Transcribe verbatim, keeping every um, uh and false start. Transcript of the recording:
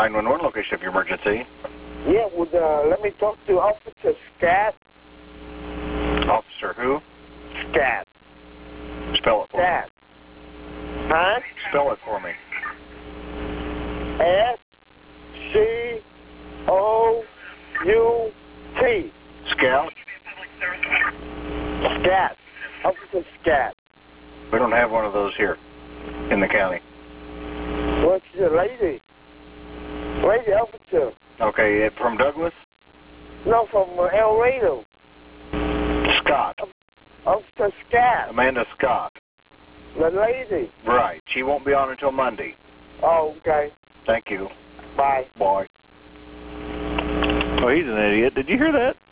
nine one one location of your emergency. Yeah, would, uh, let me talk to Officer Scat. Officer who? Scat. Spell it for Scat. Huh? me. Spell it for me. S C O U T. Scout? Scat. Officer Scat. We don't have one of those here in the county. What's the lady? Lady officer. Okay, from Douglas? No, from uh, El Rado. Scott. Officer Scat. Amanda Scott. The lady. Right. She won't be on until Monday. Oh, okay. Thank you. Bye. Bye. Oh, he's an idiot. Did you hear that?